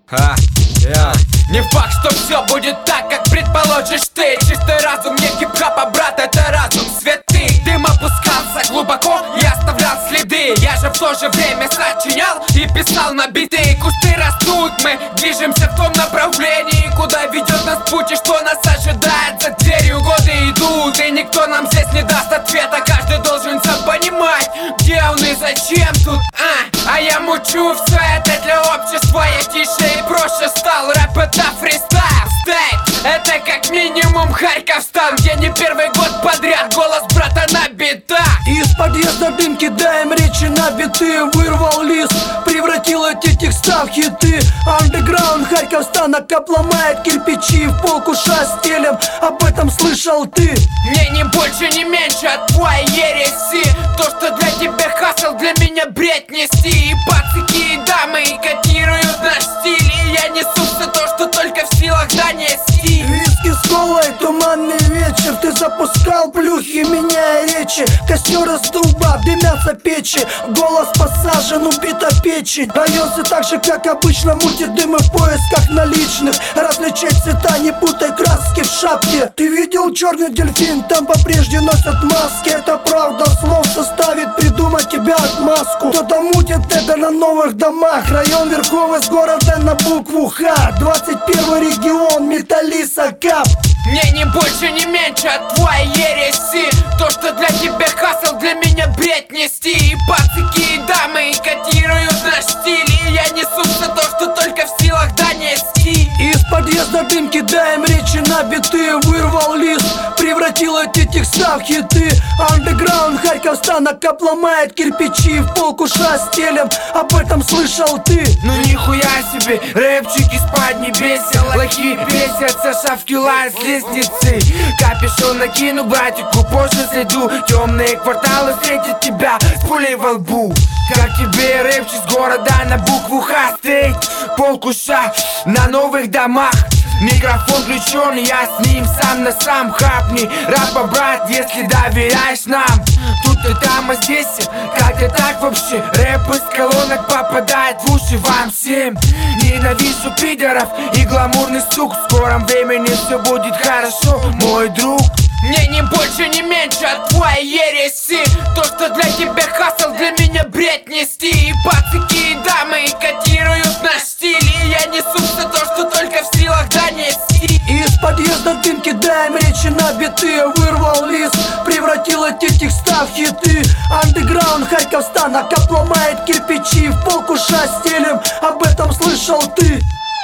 Не факт, что все будет так, как предположишь ты. Чистый разум, не хип-хапа, брат, это разум святый. Дым опускался глубоко и оставлял следы. Я же в то же время сочинял и писал на биты. Кусты растут, мы движемся в том направлении, куда ведет нас путь и что нас ожидает за дверью. Годы идут, и никто нам здесь не даст ответа. Каждый должен сам понимать, где он и зачем тут. А я мучу все это для общества. Я тише и проще стал. Рэп это фристайл, стейт. Это как минимум Харьковстан, где не первый год подряд голос брата на битах. Из подъезда дым кидаем речи на биты. Вырвал лист, превратил эти текста в хиты. Андеграунд Харьковстана кап ломает кирпичи. В пол куша стелем, об этом слышал ты. Мне не больше, не меньше от твоей ереси. То, что для тебя хасл, для меня бред нести. И пацаки, и дамы котируют наш стиль. И я несу все то, что только в силах донести. Виски с колой, туманный вечер. Ты запускал плюхи, меняя речи. Костер из дуба, дымятся печи. Голос посажен, убито печи. Район все так же, как обычно, мутит дым и в поисках наличных. Различать цвета, не путай краски в шапке. Ты видел черный дельфин, там по-прежде носят маски. Это правда, слов составит придумать тебя отмазку. Кто-то мутит это на новых домах. Район Верховый с города на букву Х. 21 регион, Металлиса, Кап. Мне не больше, не меньше от твоей ереси. То, что для тебя хасл, для меня бред нести. И пацаки, и дамы котируют наш стиль. И я несу все то, что только в силах донести. Из подъезда дым кидаем речи на биты. Вырвал лист, превратил эти текста в хиты. Андеграунд Харьковстана кап ломает кирпичи. В пол куша стелем, об этом слышал ты. Ну нихуя себе, рэпчики спать не бесил. Лохи бесятся, шавки лают с лестницы. Капюшон накину братику, позже зайду. Темные кварталы встретят тебя с пулей во лбу. Как тебе рэпчик с города на букву Х стоит. Пол куша на новых домах. Микрофон включен, я с ним сам на сам. Хапни рэпа, брат, если доверяешь нам. Тут и там, а здесь как это так вообще? Рэп из колонок попадает в уши вам всем. Ненавижу пидоров и гламурный сук. В скором времени все будет хорошо, мой друг. Мне не больше, не меньше от твоей ереси. То, что для тебя хасл, для меня бред нести. И пацаки, и дамы котируют наш стиль. И я несу все то, что только в силах донести. Из подъезда дым кидаем речи на биты. Вырвал лист, превратил эти текста в хиты. Андеграунд Харьковстана кап ломает кирпичи. В пол куша стелем, об этом слышал ты.